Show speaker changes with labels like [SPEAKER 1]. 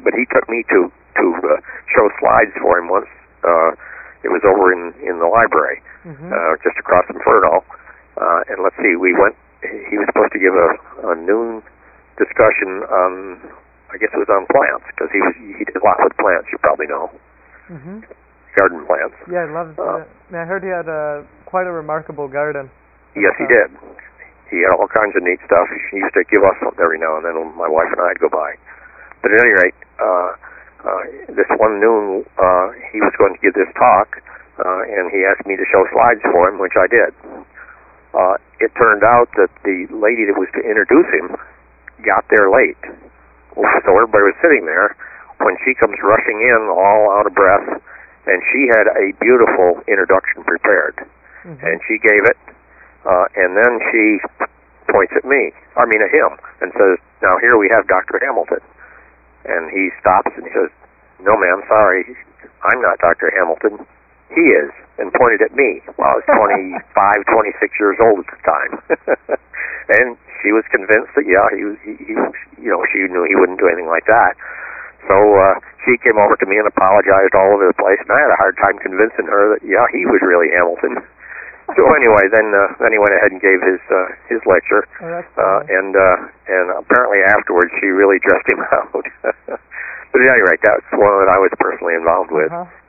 [SPEAKER 1] but he took me to show slides for him once. It was over in the library, just across from Ferndale. And let's see, we went. He was supposed to give a noon discussion on, I guess it was on plants, because he did a lot with plants. You probably know, garden plants.
[SPEAKER 2] Yeah, I love. I heard he had quite a remarkable garden.
[SPEAKER 1] Yes, he did. He had all kinds of neat stuff. He used to give us something every now and then when my wife and I'd go by. But at any rate, this one noon, he was going to give this talk, and he asked me to show slides for him, which I did. It turned out that the lady that was to introduce him got there late. So everybody was sitting there when she comes rushing in all out of breath, and she had a beautiful introduction prepared. And she gave it, and then she points at him, and says, "Now here we have Dr. Hamilton." And he stops and he says, "No, ma'am, sorry, I'm not Dr. Hamilton. He is," and pointed at me. Well, I was 25, 26 years old at the time. And she was convinced that, yeah, he was, she knew he wouldn't do anything like that. So she came over to me and apologized all over the place, and I had a hard time convincing her that, yeah, he was really Hamilton. So anyway, then he went ahead and gave his lecture, and apparently afterwards she really dressed him out. But at any rate, that's one that I was personally involved with.